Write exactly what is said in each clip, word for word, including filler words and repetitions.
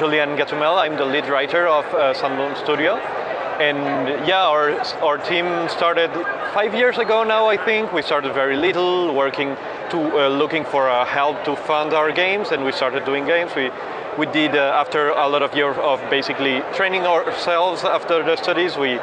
Julien Gatumel. I'm the lead writer of uh, Sunbloom Studio. And yeah, our, our team started five years ago now, I think. We started very little, working to uh, looking for uh, help to fund our games, and we started doing games. We we did uh, after a lot of years of basically training ourselves after the studies. We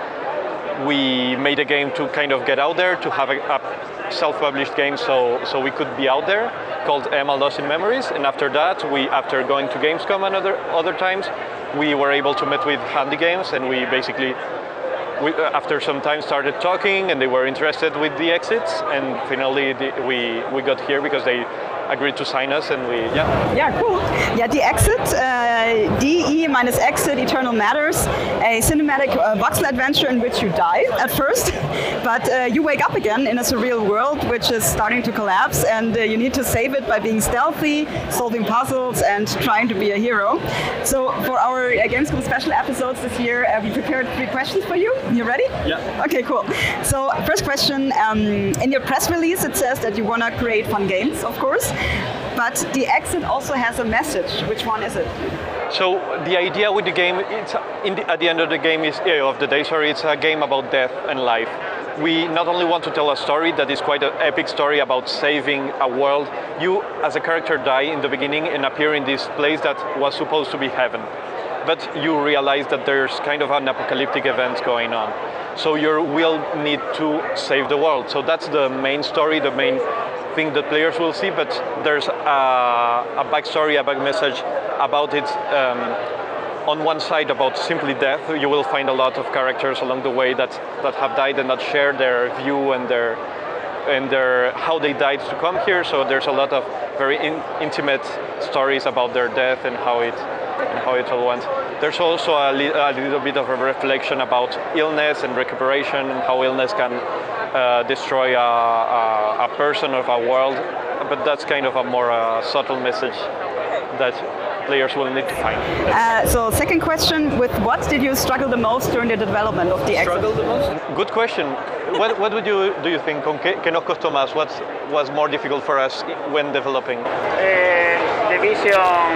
we made a game to kind of get out there, to have a, a self-published game, so so we could be out there, called Emma Lost in Memories. And after that, we after going to Gamescom and other other times, we were able to meet with Handy Games, and we basically, we, after some time, started talking, and they were interested with the exits, and finally the, we we got here because they agreed to sign us, and we yeah. Yeah, cool. Yeah, The Exit, uh, D E minus Exit, Eternal Matters, a cinematic uh, voxel adventure in which you die at first, but uh, you wake up again in a surreal world which is starting to collapse, and uh, you need to save it by being stealthy, solving puzzles, and trying to be a hero. So for our uh, Gamescom special episodes this year, uh, we prepared three questions for you. You ready? Yeah. Okay, cool. So first question, um, in your press release it says that you want to create fun games, of course. But The Exit also has a message. Which one is it? So the idea with the game, it's in the, at the end of the game is uh, of the day. Sorry, it's a game about death and life. We not only want to tell a story that is quite an epic story about saving a world. You, as a character, die in the beginning and appear in this place that was supposed to be heaven, but you realize that there's kind of an apocalyptic event going on. So you will need to save the world. So that's the main story, the main thing that players will see, but there's a, a backstory, a back message about it. Um, on one side, about simply death, you will find a lot of characters along the way that, that have died and that share their view and their and their how they died to come here. So there's a lot of very in, intimate stories about their death and how it and how it all went. There's also a, li a little bit of a reflection about illness and recuperation and how illness can uh, destroy a, a, a person or a world, but that's kind of a more uh, subtle message that players will need to find. Uh, so second question, with what did you struggle the most during the development of The Exit? Struggle the most? Good question. what, what would you do you think, ¿con qué, qué nos costó más? What was more difficult for us when developing? Uh, the vision,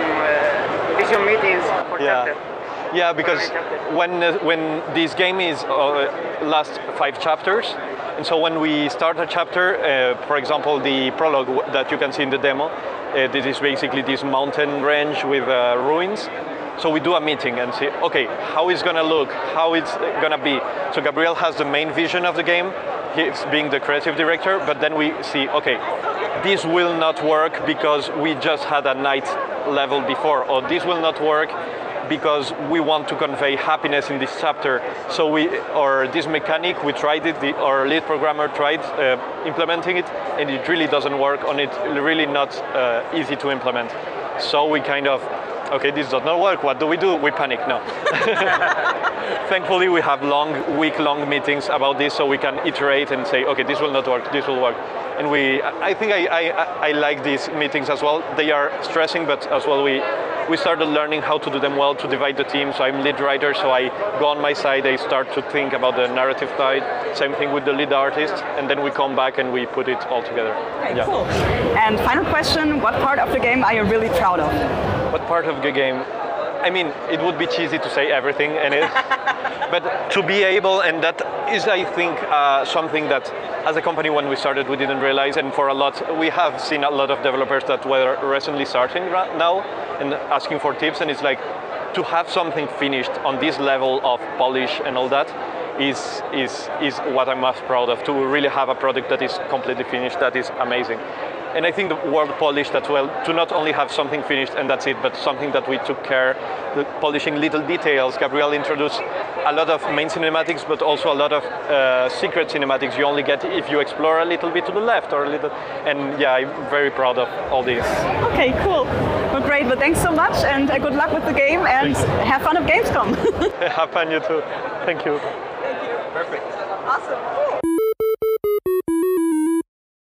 uh, vision meetings for yeah. chapter. Yeah, because when uh, when this game is uh, last five chapters, and so when we start a chapter, uh, for example, the prologue that you can see in the demo, uh, this is basically this mountain range with uh, ruins. So we do a meeting and say, okay, how it's gonna look, how it's gonna be. So Gabriel has the main vision of the game, he's being the creative director, but then we see, okay, this will not work because we just had a night level before, or this will not work because we want to convey happiness in this chapter. So we, or this mechanic, we tried it, the, our lead programmer tried uh, implementing it, and it really doesn't work, and it's really not uh, easy to implement. So we kind of, okay, this does not work, what do we do? We panic, no. Thankfully, we have long, week-long meetings about this, so we can iterate and say, okay, this will not work, this will work. And we, I think I, I, I like these meetings as well. They are stressing, but as well we, we started learning how to do them well, to divide the team. So I'm lead writer, so I go on my side, I start to think about the narrative side. Same thing with the lead artist, and then we come back and we put it all together. Okay, yeah. Cool. And final question, what part of the game are you really proud of? What part of the game? I mean, it would be cheesy to say everything, and it, but to be able, and that is, I think, uh, something that as a company when we started we didn't realize, and for a lot, we have seen a lot of developers that were recently starting right now and asking for tips, and it's like, to have something finished on this level of polish and all that is, is, is what I'm most proud of, to really have a product that is completely finished, that is amazing. And I think the word polished as well, to not only have something finished and that's it, but something that we took care, the polishing little details. Gabriel introduced a lot of main cinematics, but also a lot of uh, secret cinematics you only get if you explore a little bit to the left or a little, and yeah, I'm very proud of all this. Okay, cool. Well, great, well thanks so much, and uh, good luck with the game, and have fun at Gamescom. Have fun, you too. Thank you. Thank you. Perfect. Awesome.